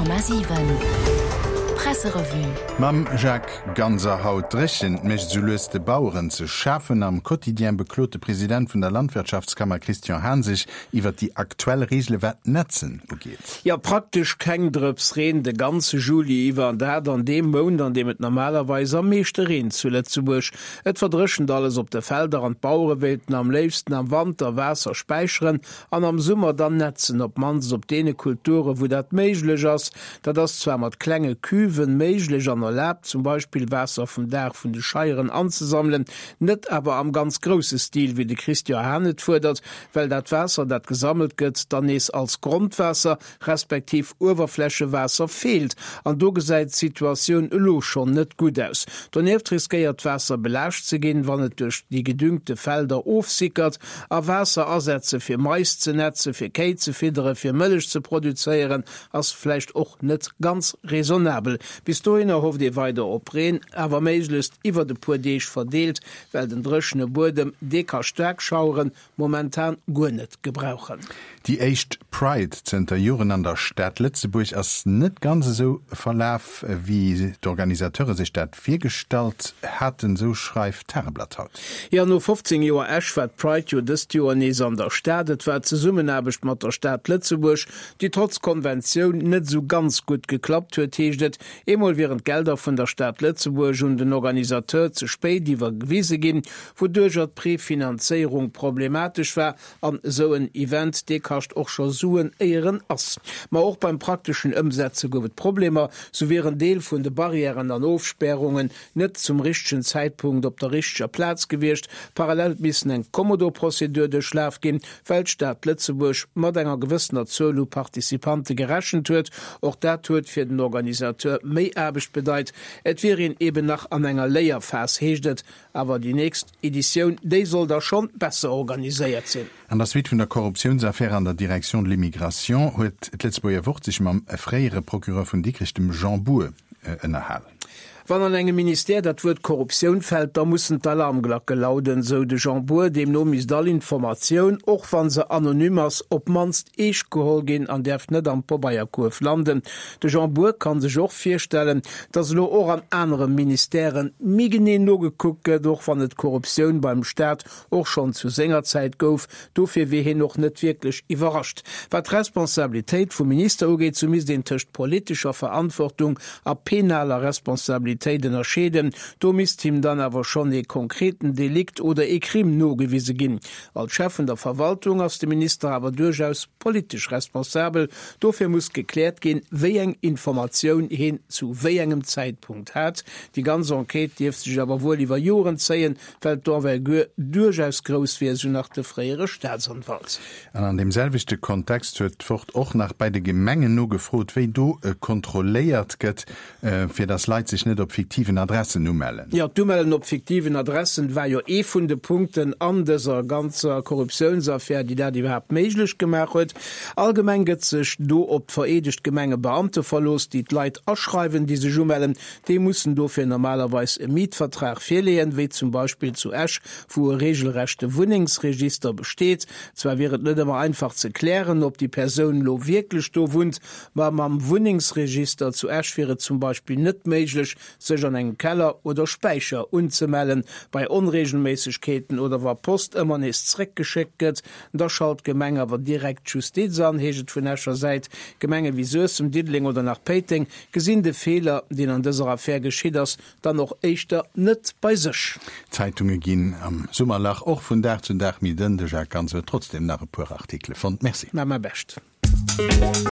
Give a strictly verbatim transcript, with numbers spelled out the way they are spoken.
Massiven. Presserevue. Mam Jacques ganzer haut drechen mech sulöste Bauuren ze schaffen am quotidien beklote Präsident vun der Landwirtschaftskammer Christian Hansich iwwer die aktuelle Regelwert Netzen ugeht. Ja praktisch keng Drps reden de ganze Juli iwwer dat an dem Mon an dem et normalerweise am meeschte reden zu Lettzeburg. Et verdrischen alles op de Felder an Bauerwelten am leefsten am Wand der Wässer speicheren an am Summer dann netzen op mans op dee Kulture wo dat meiglech ass, dat das zwar mat klenge Küwen meiglech an erlaubt, zum Beispiel Wässer vum Dach vun de Scheieren anzusammeln, net aber am ganz grosse Stil wie de Christian Hanet fordert, weil dat Wässer dat gesammelt gëtt, dann es als Grundwässer respektiv Oberflächewässer fehlt. An do gesäit Situation lo schon net gut aus. Daneft riskiert Wässer belächt ze gehen, wann het durch die gedüngte Felder ofsickert, a Wässer ersätze fir meist ze netze, fir Keit ze fidere, fir Mëllech zu produzieren, as flecht och net ganz raisonabel. Bis dahin hofft ihr weiter opreen, aber meiglust iwwer de Pudeich verdeelt, weil den drschene Bodem deker stark schauren momentan gunnet gebrauchen. Die echt Pride Center Juren an der Stadt Lützeburg ass net ganz so verlaf, wie d'Organisateure sich dat firstalt hatten, so schreift Terreblatt haut. Ja no fünfzehn Joer Ashford Pride Jo des Joannes an der Stadt, et war ze summen abecht mat der Stadt Lützeburg, die trotz Konvention net so ganz gut geklappt huet heeschtet, emol während Gelder vun der Stadt Lützeburg und den Organisateur zu spät diewer gewiese gin, wodurch dat Präfinanzierung problematisch war an so ein Event de kascht och schon suen eieren ass. Ma auch beim praktischen Umsätze gowet Probleme, so wären Deel vun de Barrieren an Aufsperrungen net zum richtigen Zeitpunkt op der richtiger Platz gewircht, parallel missen eng Komodo-Prozedur de Schlaf gin, weil Stadt Lützeburg mat enger gewissener Zölu Partizipante gerächen huet, och dat huet fir den Organisateur méi erbecht bedeit, et wären eben nach an enger Leierfas heeschtet, aber die nächst Edition déi soll da schon besser organisiert sinn. An der Suite vun der Korruptionsaffäre an der Direktion de l'Immigration huet et letzteer Wort sich mam freiere Prokureur vun Dikrichtem Jean Boer ënnerhalen. Äh, Wann an engem Minister dat wurt Korruption fällt, da mussssen d'Alarmglocke lauden, so de Jean Boer, dem no mis all Information och wann se anonymers op manst eich gehol gin an derf net am Pobayerkurf landen. De Jean Boer kann sech och firstellen, dat lo och an anderen Ministerieren migeneen no gekucke, doch wann et Korruption beim Staat och schon zu Sängerzeit gouf, dofir wie hin noch net wirklich überrascht. Wat Responsabilitéit vum Minister ugeet zu mis den Tischcht politischer Verantwortung a penaler Responsabilität erschäden, do misst ihm dann aber schon e konkreten Delikt oder e Krim no gewiese ginn. Als Chefin der Verwaltung aus dem Minister aber durchaus politisch responsabel, dofir muss geklärt gehen, wie eng Information hin zu wie engem Zeitpunkt hat. Die ganze Enquete dürft sich aber wohl über Joren zählen, weil Dorwelgür durchaus groß wie so nach der freiere Staatsanwalt. Und an demselvichte Kontext wird fort auch nach beide Gemengen nur gefrot, wie du äh, kontrolliert get, äh, für das Leid sich nicht op fiktiven Adressen numellen. Ja, dumellen op fiktiven Adressen war jo ja e vun de Punkten an dieser ganzer Korruptionsaffäre, die da die überhaupt meiglich gemacht huet. Allgemein gët sech do op veredigt Gemenge Beamte verlos, die Leiit ausschreiben diese Jumellen, die mussssen dofir normalerweise im Mietvertrag firlehen, wie zum Beispiel zu Esch, wo regelrechte Wohnungsregister besteht. Zwar wäret net immer einfach zu klären, ob die Person lo wirklich do wohnt, war am Wohnungsregister zu Esch wäre zum Beispiel net meiglich, sech an eng Keller oder Speicher unzumellen, bei Unregelmäßigkeiten oder war Post immer nesreck geschicket, da schaut Gemenge aber direkt Justiz an, heget vun Escher seit, Gemenge wie Sösem, Diddling oder nach Peting, gesinde Fehler, die an dieser Affäre geschieht ass, dann noch echtter net bei sech. Zeitungen ginn am Summerlach och vun der zu Dach mi dënde, ganz trotzdem nach e puer Artikel von Merci. Na ma best.